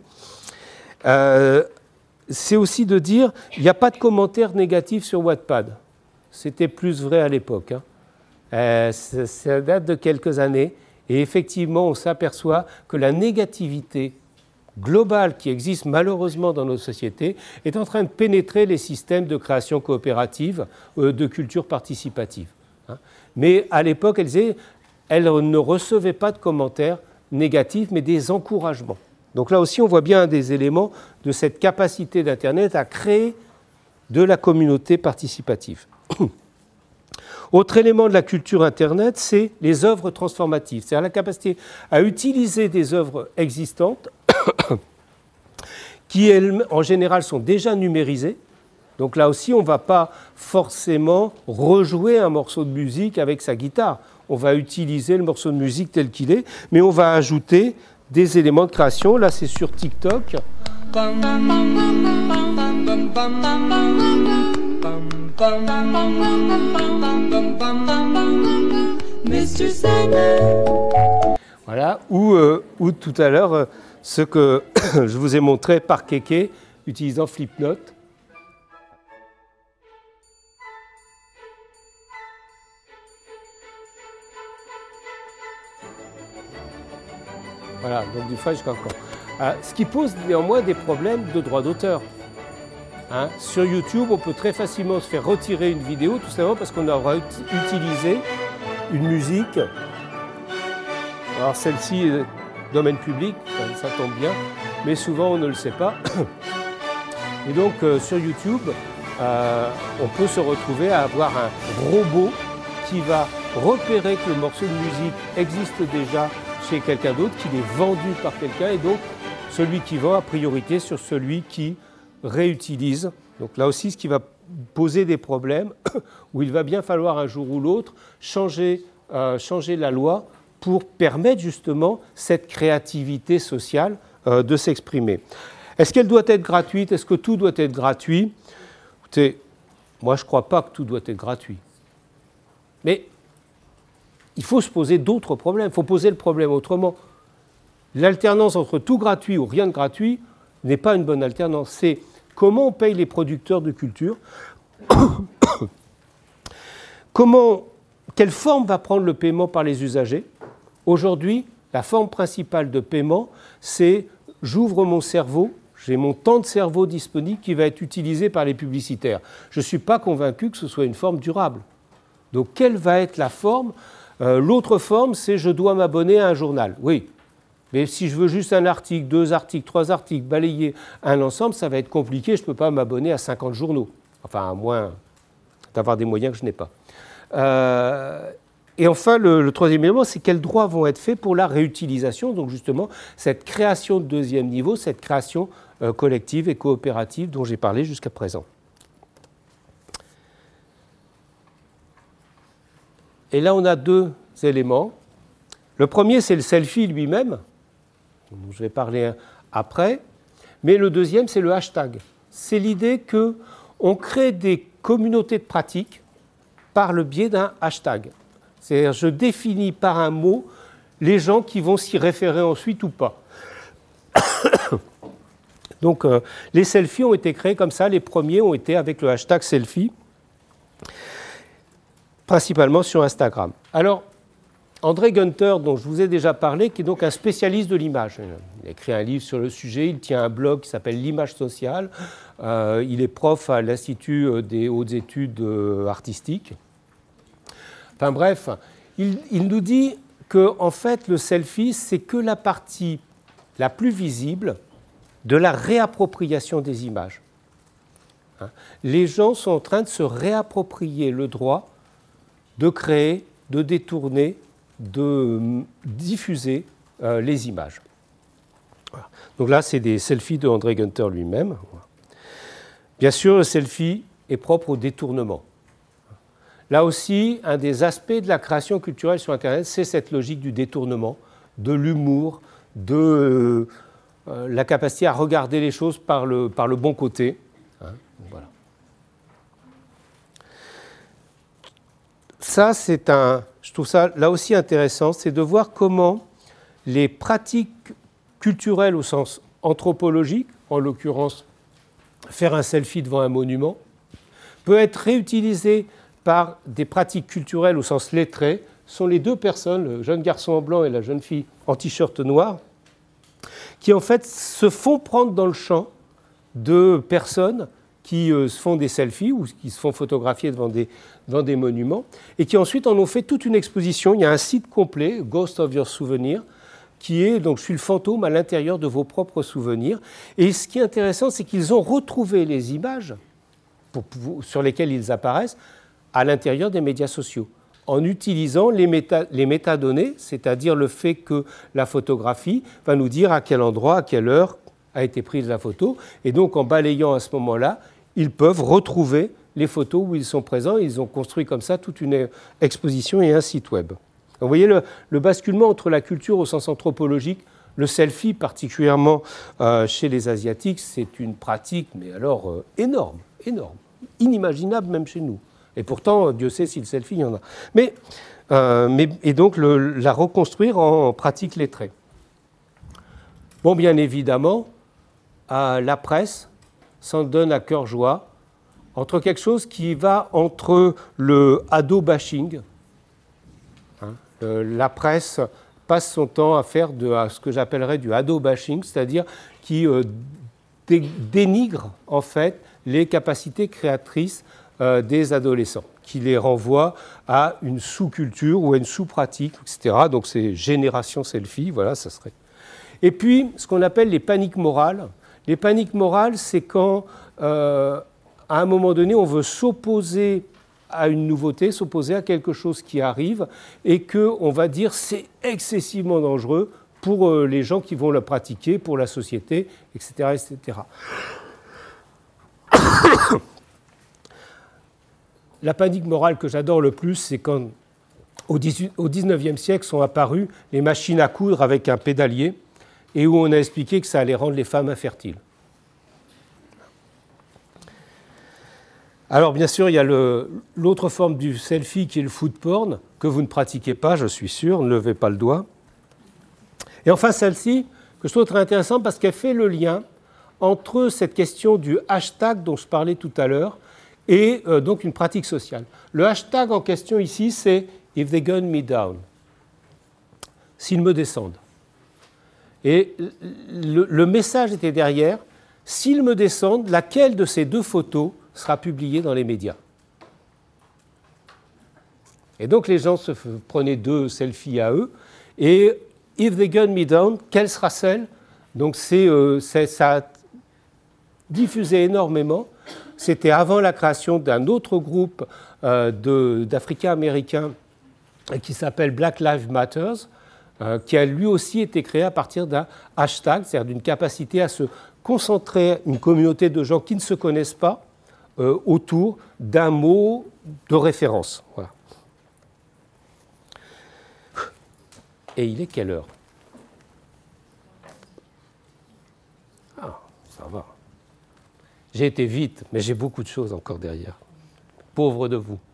C'est aussi de dire qu'il n'y a pas de commentaires négatifs sur Wattpad. C'était plus vrai à l'époque. Ça date de quelques années. Et effectivement, on s'aperçoit que la négativité globale qui existe malheureusement dans nos sociétés est en train de pénétrer les systèmes de création coopérative, de culture participative. Mais à l'époque, elle ne recevait pas de commentaires négatifs, mais des encouragements. Donc là aussi, on voit bien un des éléments de cette capacité d'Internet à créer de la communauté participative. Autre élément de la culture Internet, c'est les œuvres transformatives, c'est-à-dire la capacité à utiliser des œuvres existantes qui, en général, sont déjà numérisées. Donc là aussi, on ne va pas forcément rejouer un morceau de musique avec sa guitare. On va utiliser le morceau de musique tel qu'il est, mais on va ajouter des éléments de création. Là, c'est sur TikTok. Voilà, ou tout à l'heure, ce que je vous ai montré par Kéké, utilisant Flipnote. Voilà, donc du fa jusqu'à encore. Ce qui pose néanmoins des problèmes de droit d'auteur. Sur YouTube, on peut très facilement se faire retirer une vidéo, tout simplement parce qu'on aura utilisé une musique. Alors celle-ci, domaine public, ça tombe bien, mais souvent on ne le sait pas. Et donc sur YouTube, on peut se retrouver à avoir un robot qui va repérer que le morceau de musique existe déjà chez quelqu'un d'autre, qu'il est vendu par quelqu'un, et donc celui qui vend a priorité sur celui qui réutilise. Donc là aussi, ce qui va poser des problèmes, où il va bien falloir un jour ou l'autre changer la loi pour permettre justement cette créativité sociale de s'exprimer. Est-ce qu'elle doit être gratuite? Est-ce que tout doit être gratuit? Écoutez, moi je ne crois pas que tout doit être gratuit. Mais il faut se poser d'autres problèmes, il faut poser le problème autrement. L'alternance entre tout gratuit ou rien de gratuit n'est pas une bonne alternance. C'est comment on paye les producteurs de culture, quelle forme va prendre le paiement par les usagers. Aujourd'hui, la forme principale de paiement, c'est j'ouvre mon cerveau, j'ai mon temps de cerveau disponible qui va être utilisé par les publicitaires. Je ne suis pas convaincu que ce soit une forme durable. Donc, quelle va être la forme? L'autre forme, c'est je dois m'abonner à un journal. Oui, mais si je veux juste un article, 2 articles, 3 articles, balayer un ensemble, ça va être compliqué. Je ne peux pas m'abonner à 50 journaux. Enfin, à moins d'avoir des moyens que je n'ai pas. Et enfin, le troisième élément, c'est quels droits vont être faits pour la réutilisation. Donc justement, cette création de deuxième niveau, cette création collective et coopérative dont j'ai parlé jusqu'à présent. Et là, on a 2 éléments. Le premier, c'est le selfie lui-même, dont je vais parler après. Mais le deuxième, c'est le hashtag. C'est l'idée qu'on crée des communautés de pratiques par le biais d'un hashtag. C'est-à-dire, je définis par un mot les gens qui vont s'y référer ensuite ou pas. Donc, les selfies ont été créés comme ça. Les premiers ont été avec le hashtag selfie, principalement sur Instagram. Alors, André Günther, dont je vous ai déjà parlé, qui est donc un spécialiste de l'image. Il a écrit un livre sur le sujet, il tient un blog qui s'appelle L'image sociale. Il est prof à l'Institut des hautes études artistiques. Enfin bref, il nous dit que en fait, le selfie, c'est que la partie la plus visible de la réappropriation des images. Les gens sont en train de se réapproprier le droit de créer, de détourner, de diffuser les images. Voilà. Donc là, c'est des selfies de André Günther lui-même. Bien sûr, le selfie est propre au détournement. Là aussi, un des aspects de la création culturelle sur Internet, c'est cette logique du détournement, de l'humour, de la capacité à regarder les choses par le bon côté. Voilà. Ça, je trouve ça là aussi intéressant, c'est de voir comment les pratiques culturelles au sens anthropologique, en l'occurrence faire un selfie devant un monument, peut être réutilisé par des pratiques culturelles au sens lettré, sont les deux personnes, le jeune garçon en blanc et la jeune fille en t-shirt noir, qui en fait se font prendre dans le champ de personnes qui se font des selfies ou qui se font photographier devant des monuments et qui ensuite en ont fait toute une exposition. Il y a un site complet, Ghost of Your Souvenir, qui est, donc je suis le fantôme à l'intérieur de vos propres souvenirs. Et ce qui est intéressant, c'est qu'ils ont retrouvé les images sur lesquelles ils apparaissent à l'intérieur des médias sociaux, en utilisant les métadonnées, c'est-à-dire le fait que la photographie va nous dire à quel endroit, à quelle heure a été prise la photo. Et donc, en balayant à ce moment-là, ils peuvent retrouver les photos où ils sont présents. Ils ont construit comme ça toute une exposition et un site web. Vous voyez le basculement entre la culture au sens anthropologique, le selfie particulièrement chez les Asiatiques, c'est une pratique, mais alors énorme, inimaginable même chez nous. Et pourtant, Dieu sait si le selfie, il y en a. Et donc, la reconstruire en pratique lettrée. Bon, bien évidemment, la presse s'en donne à cœur joie entre quelque chose qui va entre le ado-bashing. La presse passe son temps à faire à ce que j'appellerais du ado-bashing, c'est-à-dire qui dénigre en fait les capacités créatrices des adolescents, qui les renvoie à une sous-culture ou à une sous-pratique, etc. Donc c'est génération selfie, voilà, ça serait. Et puis, ce qu'on appelle les paniques morales. Les paniques morales, c'est quand, à un moment donné, on veut s'opposer à une nouveauté, s'opposer à quelque chose qui arrive, et qu'on va dire c'est excessivement dangereux pour les gens qui vont le pratiquer, pour la société, etc. etc. La panique morale que j'adore le plus, c'est quand, au XIXe siècle, sont apparues les machines à coudre avec un pédalier, et où on a expliqué que ça allait rendre les femmes infertiles. Alors, bien sûr, il y a l'autre forme du selfie qui est le food porn, que vous ne pratiquez pas, je suis sûr, ne levez pas le doigt. Et enfin, celle-ci, que je trouve très intéressante parce qu'elle fait le lien entre cette question du hashtag dont je parlais tout à l'heure et donc une pratique sociale. Le hashtag en question ici, c'est « If they gun me down », s'ils me descendent. Et le message était derrière, s'ils me descendent, laquelle de ces deux photos sera publiée dans les médias? Et donc les gens se prenaient deux selfies à eux, et « If they gun me down », quelle sera celle? Donc ça a diffusé énormément. C'était avant la création d'un autre groupe d'Africains-Américains qui s'appelle Black Lives Matter, qui a lui aussi été créé à partir d'un hashtag, c'est-à-dire d'une capacité à se concentrer une communauté de gens qui ne se connaissent pas autour d'un mot de référence. Voilà. Et il est quelle heure? Ah, ça va. J'ai été vite, mais j'ai beaucoup de choses encore derrière. Pauvre de vous.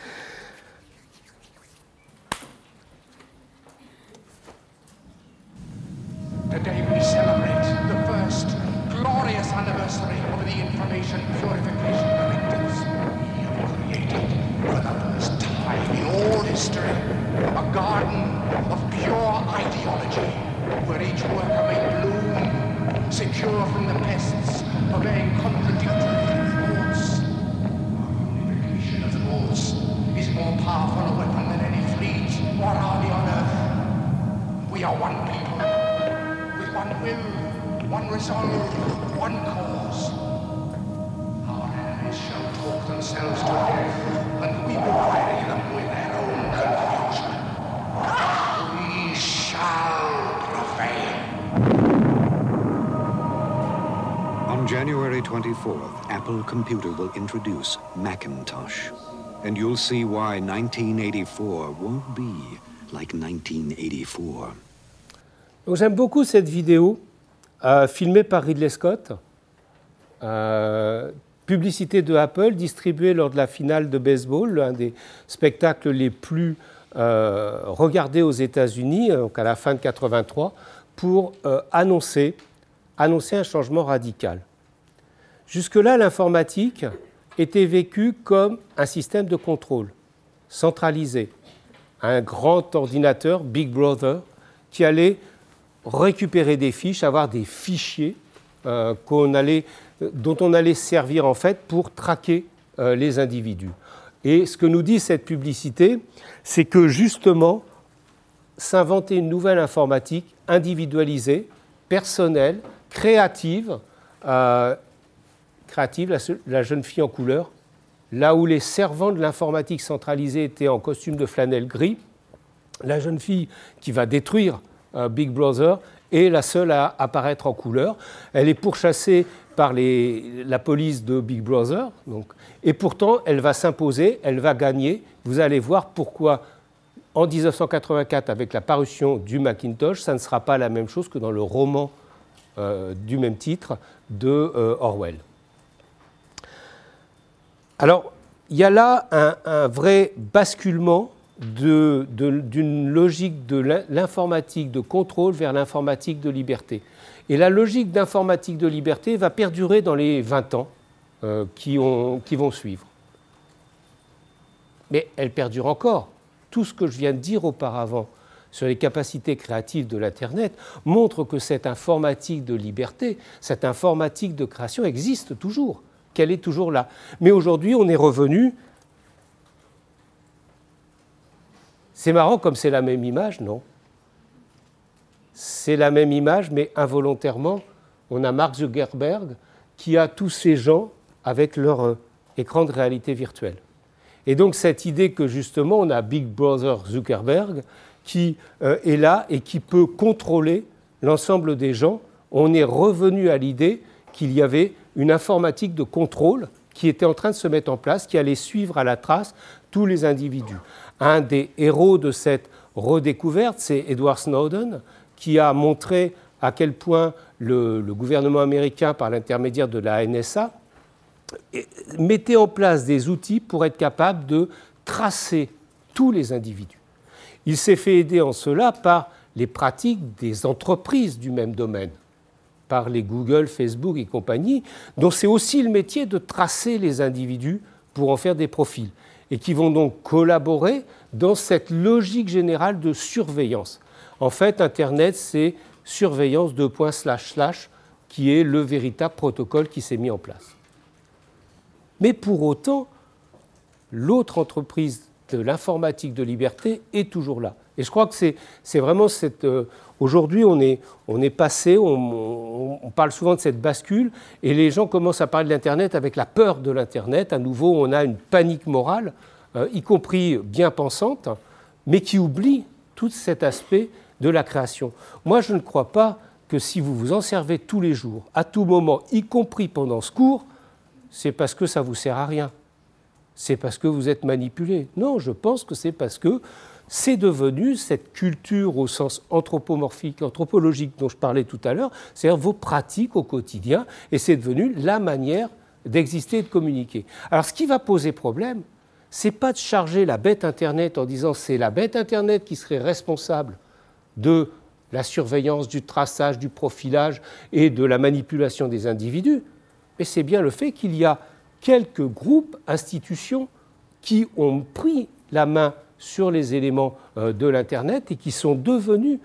Today we celebrate the first glorious anniversary of the information purification directives. We have created for the first time in all history a garden of pure ideology where each worker may bloom, secure from the pests of vain contradictory thoughts. Unification of thoughts is more powerful a weapon than any fleet or army on earth. We are one people, with one will, one resolve, one cause. Our enemies shall talk themselves to death, and we will bury them with their own confusion. We shall prevail. On January 24th, Apple Computer will introduce Macintosh. And you'll see why 1984 won't be like 1984. Donc, j'aime beaucoup cette vidéo filmée par Ridley Scott, publicité de Apple distribuée lors de la finale de baseball, l'un des spectacles les plus regardés aux États-Unis, donc à la fin de 1983, pour annoncer un changement radical. Jusque-là, l'informatique était vécue comme un système de contrôle centralisé, un grand ordinateur, Big Brother, qui allait récupérer des fiches, avoir des fichiers dont on allait servir en fait pour traquer les individus. Et ce que nous dit cette publicité, c'est que justement, s'inventer une nouvelle informatique individualisée, personnelle, créative, la jeune fille en couleur, là où les servants de l'informatique centralisée étaient en costume de flanelle gris, la jeune fille qui va détruire Big Brother est la seule à apparaître en couleur. Elle est pourchassée par la police de Big Brother, et pourtant elle va s'imposer, elle va gagner. Vous allez voir pourquoi en 1984, avec la parution du Macintosh, ça ne sera pas la même chose que dans le roman du même titre de Orwell. Alors, il y a là un vrai basculement d'une logique de l'informatique de contrôle vers l'informatique de liberté. Et la logique d'informatique de liberté va perdurer dans les 20 ans qui vont suivre. Mais elle perdure encore. Tout ce que je viens de dire auparavant sur les capacités créatives de l'Internet montre que cette informatique de liberté, cette informatique de création existe toujours, qu'elle est toujours là. Mais aujourd'hui, on est revenu... C'est marrant comme c'est la même image, non? C'est la même image, mais involontairement, on a Mark Zuckerberg qui a tous ces gens avec leur écran de réalité virtuelle. Et donc cette idée que justement on a Big Brother Zuckerberg qui est là et qui peut contrôler l'ensemble des gens, on est revenu à l'idée qu'il y avait une informatique de contrôle qui était en train de se mettre en place, qui allait suivre à la trace tous les individus. Un des héros de cette redécouverte, c'est Edward Snowden, qui a montré à quel point le gouvernement américain, par l'intermédiaire de la NSA, mettait en place des outils pour être capable de tracer tous les individus. Il s'est fait aider en cela par les pratiques des entreprises du même domaine, par les Google, Facebook et compagnie, dont c'est aussi le métier de tracer les individus pour en faire des profils, et qui vont donc collaborer dans cette logique générale de surveillance. En fait, Internet, c'est surveillance : qui est le véritable protocole qui s'est mis en place. Mais pour autant, l'autre entreprise de l'informatique de liberté est toujours là. Et je crois que c'est vraiment cette... aujourd'hui, on est passé, on parle souvent de cette bascule, et les gens commencent à parler de l'Internet avec la peur de l'Internet. À nouveau, on a une panique morale, y compris bien pensante, mais qui oublie tout cet aspect de la création. Moi, je ne crois pas que si vous vous en servez tous les jours, à tout moment, y compris pendant ce cours, c'est parce que ça ne vous sert à rien. C'est parce que vous êtes manipulé. Non, je pense que c'est parce que c'est devenu cette culture au sens anthropomorphique, anthropologique dont je parlais tout à l'heure, c'est-à-dire vos pratiques au quotidien, et c'est devenu la manière d'exister et de communiquer. Alors ce qui va poser problème, ce n'est pas de charger la bête Internet en disant c'est la bête Internet qui serait responsable de la surveillance, du traçage, du profilage et de la manipulation des individus, mais c'est bien le fait qu'il y a quelques groupes, institutions qui ont pris la main sur les éléments de l'Internet et qui sont devenus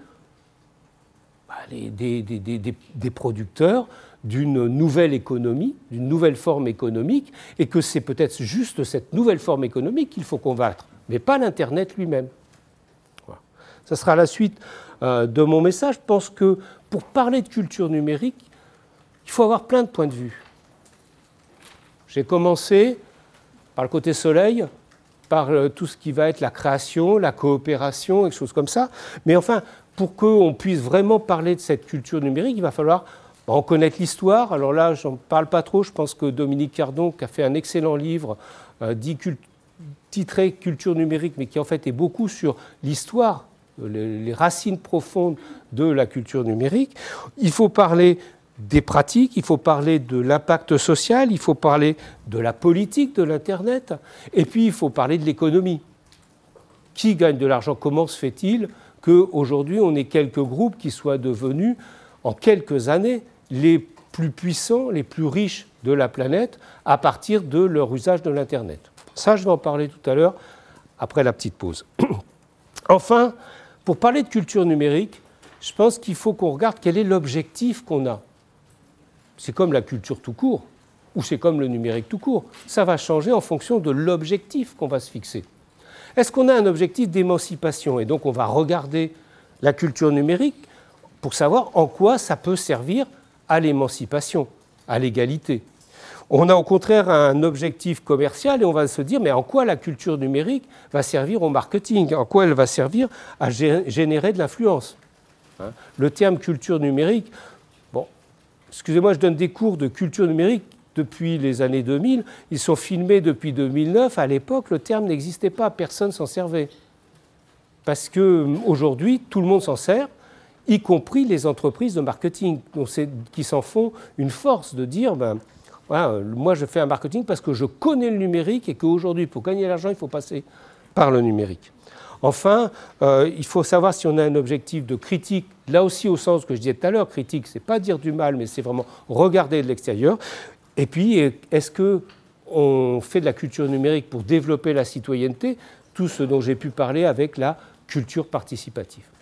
des producteurs d'une nouvelle économie, d'une nouvelle forme économique, et que c'est peut-être juste cette nouvelle forme économique qu'il faut combattre, mais pas l'Internet lui-même. Voilà. Ça sera la suite de mon message. Je pense que pour parler de culture numérique, il faut avoir plein de points de vue. J'ai commencé par le côté soleil, par tout ce qui va être la création, la coopération, et des choses comme ça. Mais enfin, pour qu'on puisse vraiment parler de cette culture numérique, il va falloir en connaître l'histoire. Alors là, je n'en parle pas trop. Je pense que Dominique Cardon, qui a fait un excellent livre titré « Culture numérique », mais qui en fait est beaucoup sur l'histoire, les racines profondes de la culture numérique. Il faut parler des pratiques, il faut parler de l'impact social, il faut parler de la politique de l'Internet, et puis il faut parler de l'économie. Qui gagne de l'argent? Comment se fait-il qu'aujourd'hui on ait quelques groupes qui soient devenus, en quelques années, les plus puissants, les plus riches de la planète à partir de leur usage de l'Internet? Ça, je vais en parler tout à l'heure, après la petite pause. Enfin, pour parler de culture numérique, je pense qu'il faut qu'on regarde quel est l'objectif qu'on a. C'est comme la culture tout court, ou c'est comme le numérique tout court. Ça va changer en fonction de l'objectif qu'on va se fixer. Est-ce qu'on a un objectif d'émancipation? Et donc on va regarder la culture numérique pour savoir en quoi ça peut servir à l'émancipation, à l'égalité. On a au contraire un objectif commercial et on va se dire mais en quoi la culture numérique va servir au marketing? En quoi elle va servir à générer de l'influence? Le terme culture numérique, bon, excusez-moi, je donne des cours de culture numérique depuis les années 2000, ils sont filmés depuis 2009, à l'époque le terme n'existait pas, personne s'en servait. Parce qu'aujourd'hui, tout le monde s'en sert, y compris les entreprises de marketing, qui s'en font une force de dire voilà, moi je fais un marketing parce que je connais le numérique et qu'aujourd'hui, pour gagner de l'argent, il faut passer par le numérique. Enfin, il faut savoir si on a un objectif de critique, là aussi au sens que je disais tout à l'heure, critique, c'est pas dire du mal, mais c'est vraiment regarder de l'extérieur. Et puis, est-ce qu'on fait de la culture numérique pour développer la citoyenneté, tout ce dont j'ai pu parler avec la culture participative.